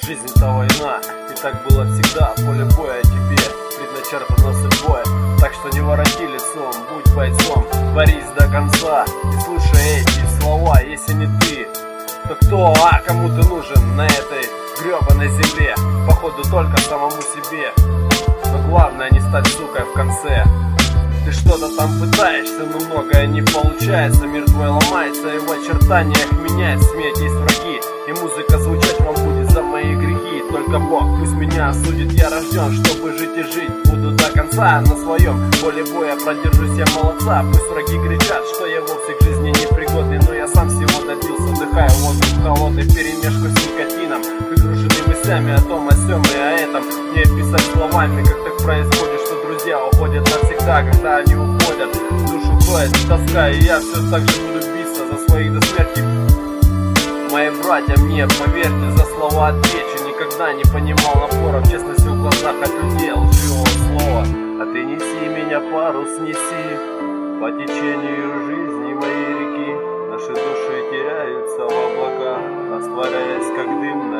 Жизнь-то война, и так было всегда. Поле боя тебе предначертано судьбой. Так что не вороти лицом, будь бойцом, борись до конца. И слушай эти слова, если не ты, то кто, кому ты нужен на этой гребаной земле? Походу только самому себе. Но главное не стать сукой в конце. Ты что-то там пытаешься, но многое не получается. Мир твой ломается, и в очертаниях меняется. Смеять есть враги, и музыка звучать вам будет за мои грехи. Только Бог пусть меня осудит, я рожден, чтобы жить и жить. Буду до конца на своем поле боя, продержусь я молодца. Пусть враги кричат, что я вовсе к жизни непригодный, но я сам всего добился. Вдыхаю воздух холодный вперемешку с никотином, пригруженный мыслями о том, о сём и о этом. Не описать словами, как так происходит, что друзья уходят навсегда, когда они уходят. Душу кроет тоска, и я все так же буду биться за своих до смерти. Мои братья, мне поверьте, за слова отвечу. Никогда не понимал напоров честности в глазах от людей, лживого слова. А ты неси меня, парус неси по течению жизни моей реки. Наши души теряются в облаках, растворяясь как дым